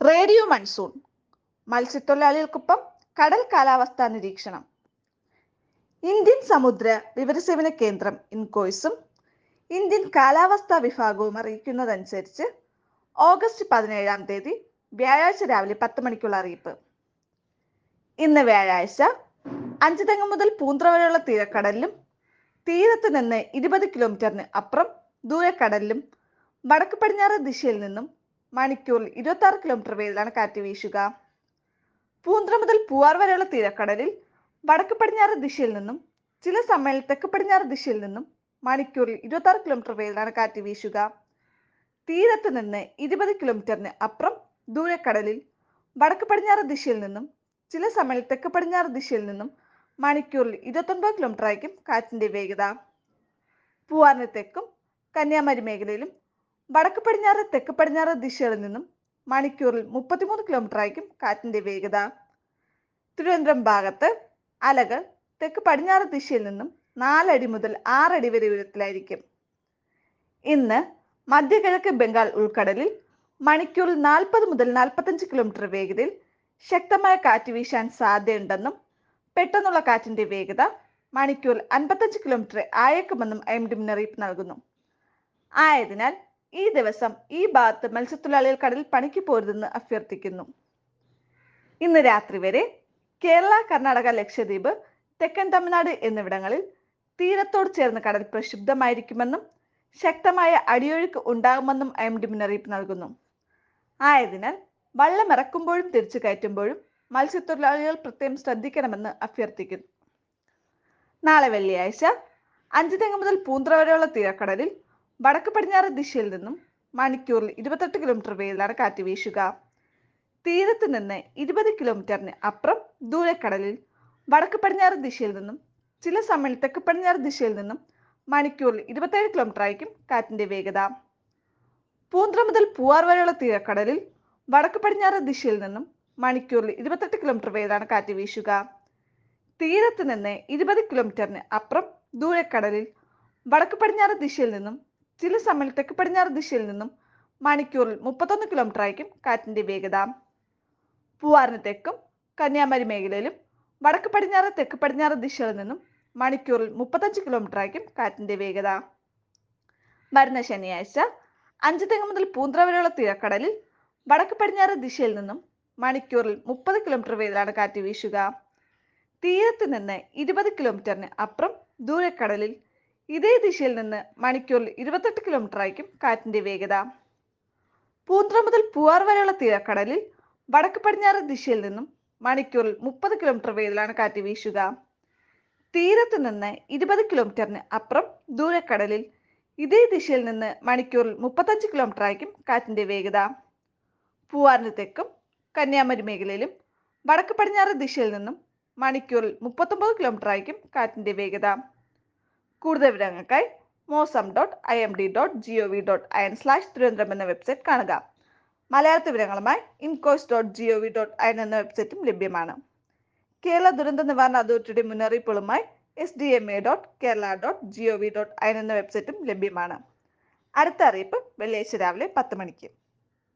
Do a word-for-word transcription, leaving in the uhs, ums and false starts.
Radio monsoon മത്സ്യത്തൊഴിലാളികൾക്കൊപ്പം കടൽ കാലാവസ്ഥാ നിരീക്ഷണം. ഇന്ത്യൻ സമുദ്ര വിവരസേവന കേന്ദ്രം ഇൻകോയ്സും ഇന്ത്യൻ കാലാവസ്ഥാ വിഭാഗവും അറിയിക്കുന്നതനുസരിച്ച് ഓഗസ്റ്റ് പതിനേഴാം തീയതി വ്യാഴാഴ്ച രാവിലെ പത്ത് മണിക്കുള്ള അറിയിപ്പ്. ഇന്ന് വ്യാഴാഴ്ച അഞ്ചുതെങ്ങ് മുതൽ പൂന്ത്ര വരെയുള്ള തീരക്കടലിലും തീരത്ത് നിന്ന് ഇരുപത് കിലോമീറ്ററിന് അപ്പുറം ദൂരക്കടലിലും വടക്ക് പടിഞ്ഞാറ് ദിശയിൽ നിന്നും മണിക്കൂറിൽ ഇരുപത്തി ആറ് കിലോമീറ്റർ വേഗത്തിലാണ് കാറ്റ് വീശുക. പൂന്ത്ര മുതൽ പൂവാർ വരെയുള്ള തീരക്കടലിൽ വടക്ക് പടിഞ്ഞാറ് ദിശയിൽ നിന്നും ചില സമയങ്ങളിൽ തെക്ക് പടിഞ്ഞാറ് ദിശയിൽ നിന്നും മണിക്കൂറിൽ ഇരുപത്തി ആറ് കിലോമീറ്റർ വേഗത്തിലാണ് കാറ്റ് വീശുക. തീരത്ത് നിന്ന് ഇരുപത് കിലോമീറ്ററിന് അപ്പുറം ദൂരക്കടലിൽ വടക്ക് പടിഞ്ഞാറ് ദിശയിൽ നിന്നും ചില സമയങ്ങളിൽ തെക്ക് പടിഞ്ഞാറ് ദിശയിൽ നിന്നും മണിക്കൂറിൽ ഇരുപത്തി ഒൻപത് കിലോമീറ്റർ ആയിരിക്കും കാറ്റിന്റെ വേഗത. പൂവാറിന് തെക്കും കന്യാകുമാരി മേഖലയിലും വടക്ക് പടിഞ്ഞാറ് തെക്ക് പടിഞ്ഞാറ് ദിശകളിൽ നിന്നും മണിക്കൂറിൽ മുപ്പത്തിമൂന്ന് കിലോമീറ്റർ ആയിരിക്കും കാറ്റിന്റെ വേഗത. തിരുവനന്തപുരം ഭാഗത്ത് അലകൾ തെക്ക് പടിഞ്ഞാറ് ദിശയിൽ നിന്നും നാലടി മുതൽ ആറടി വരെ ഉയരത്തിലായിരിക്കും. ഇന്ന് മധ്യകിഴക്ക് ബംഗാൾ ഉൾക്കടലിൽ മണിക്കൂറിൽ നാൽപ്പത് മുതൽ നാൽപ്പത്തഞ്ച് കിലോമീറ്റർ വേഗതയിൽ ശക്തമായ കാറ്റ് വീശാൻ സാധ്യതയുണ്ടെന്നും പെട്ടെന്നുള്ള കാറ്റിന്റെ വേഗത മണിക്കൂറിൽ അൻപത്തഞ്ച് കിലോമീറ്റർ ആയേക്കുമെന്നും ഐ എം ഡി മുന്നറിയിപ്പ് നൽകുന്നു. ആയതിനാൽ ഈ ദിവസം ഈ ഭാഗത്ത് മത്സ്യത്തൊഴിലാളികൾ കടലിൽ പണിക്ക് പോരുതെന്ന് അഭ്യർത്ഥിക്കുന്നു. ഇന്ന് രാത്രി വരെ കേരള, കർണാടക, ലക്ഷദ്വീപ്, തെക്കൻ തമിഴ്നാട് എന്നിവിടങ്ങളിൽ തീരത്തോട് ചേർന്ന് കടൽ പ്രക്ഷുബ്ധമായിരിക്കുമെന്നും ശക്തമായ അടിയൊഴുക്ക് ഉണ്ടാകുമെന്നും ഐ എം ഡി മുന്നറിയിപ്പ് നൽകുന്നു. ആയതിനാൽ വള്ളം ഇറക്കുമ്പോഴും തിരിച്ചു കയറ്റുമ്പോഴും മത്സ്യത്തൊഴിലാളികൾ പ്രത്യേകം ശ്രദ്ധിക്കണമെന്ന് അഭ്യർത്ഥിക്കുന്നു. നാളെ വെള്ളിയാഴ്ച അഞ്ചുതെങ്ങ് മുതൽ പൂന്ത്ര വരെയുള്ള തീരക്കടലിൽ വടക്ക് പടിഞ്ഞാറ് ദിശയിൽ നിന്നും മണിക്കൂറിൽ ഇരുപത്തെട്ട് കിലോമീറ്റർ വേഗത്തിലാണ് കാറ്റ് വീശുക. തീരത്ത് നിന്ന് ഇരുപത് കിലോമീറ്ററിന് അപ്പുറം ദൂരക്കടലിൽ വടക്ക് പടിഞ്ഞാറ് ദിശയിൽ നിന്നും ചില സമയങ്ങളിൽ തെക്ക് പടിഞ്ഞാറ് ദിശയിൽ നിന്നും മണിക്കൂറിൽ ഇരുപത്തേഴ് കിലോമീറ്റർ ആയിരിക്കും കാറ്റിന്റെ വേഗത. പൂന്ത്ര മുതൽ പൂവാർ വരെയുള്ള തീരക്കടലിൽ വടക്ക് പടിഞ്ഞാറ് ദിശയിൽ നിന്നും മണിക്കൂറിൽ ഇരുപത്തെട്ട് കിലോമീറ്റർ വേഗത്തിലാണ് കാറ്റ് വീശുക. തീരത്ത് നിന്ന് ഇരുപത് കിലോമീറ്ററിന് അപ്പുറം ദൂരക്കടലിൽ വടക്ക് പടിഞ്ഞാറ് ദിശയിൽ നിന്നും ചില സമയങ്ങളിൽ തെക്ക് പടിഞ്ഞാറ് ദിശയിൽ നിന്നും മണിക്കൂറിൽ മുപ്പത്തൊന്ന് കിലോമീറ്റർ ആയിരിക്കും കാറ്റിന്റെ വേഗത. പൂവാറിന് തെക്കും കന്യാകുമാരി മേഖലയിലും വടക്ക് പടിഞ്ഞാറ് തെക്ക് പടിഞ്ഞാറ് ദിശകളിൽ നിന്നും മണിക്കൂറിൽ മുപ്പത്തഞ്ച് കിലോമീറ്റർ ആയിരിക്കും കാറ്റിന്റെ വേഗത. വരുന്ന ശനിയാഴ്ച അഞ്ചുതെങ്ങ് മുതൽ പൂന്ത്ര വരെയുള്ള തീരക്കടലിൽ വടക്ക് പടിഞ്ഞാറ് ദിശയിൽ നിന്നും മണിക്കൂറിൽ മുപ്പത് കിലോമീറ്റർ വേഗത്തിലാണ് കാറ്റ് വീശുക. തീരത്ത് നിന്ന് ഇരുപത് കിലോമീറ്ററിന് അപ്പുറം ദൂരക്കടലിൽ ഇതേ ദിശയിൽ നിന്ന് മണിക്കൂറിൽ ഇരുപത്തെട്ട് കിലോമീറ്റർ ആയിരിക്കും കാറ്റിന്റെ വേഗത. പൂന്ത്ര മുതൽ പൂവാർ വരെയുള്ള തീരക്കടലിൽ വടക്ക് പടിഞ്ഞാറ് ദിശയിൽ നിന്നും മണിക്കൂറിൽ മുപ്പത് കിലോമീറ്റർ വേഗത്തിലാണ് കാറ്റ് വീശുക. തീരത്ത് നിന്ന് ഇരുപത് കിലോമീറ്ററിന് അപ്പുറം ദൂരക്കടലിൽ ഇതേ ദിശയിൽ നിന്ന് മണിക്കൂറിൽ മുപ്പത്തഞ്ച് കിലോമീറ്റർ ആയിരിക്കും കാറ്റിന്റെ വേഗത. പൂവാറിന് തെക്കും കന്യാകുമാരി മേഖലയിലും വടക്ക് പടിഞ്ഞാറ് ദിശയിൽ നിന്നും മണിക്കൂറിൽ മുപ്പത്തൊമ്പത് കിലോമീറ്റർ ആയിരിക്കും കാറ്റിന്റെ വേഗത. കൂടുതൽ വിവരങ്ങൾക്കായി Mausam dot I M D dot G O V dot I N slash Thiruvananthapuram എന്ന വെബ്സൈറ്റ് കാണുക. മലയാളത്തിൽ വിവരങ്ങളുമായി INCOIS dot G O V dot I N എന്ന വെബ്സൈറ്റും ലഭ്യമാണ്. കേരള ദുരന്ത നിവാരണ അതോറിറ്റിയുടെ മുന്നറിയിപ്പുകളുമായി S D M A dot Kerala dot G O V dot I N എന്ന വെബ്സൈറ്റും ലഭ്യമാണ്. അടുത്ത അറിയിപ്പ് വെള്ളിയാഴ്ച രാവിലെ പത്ത് മണിക്ക്.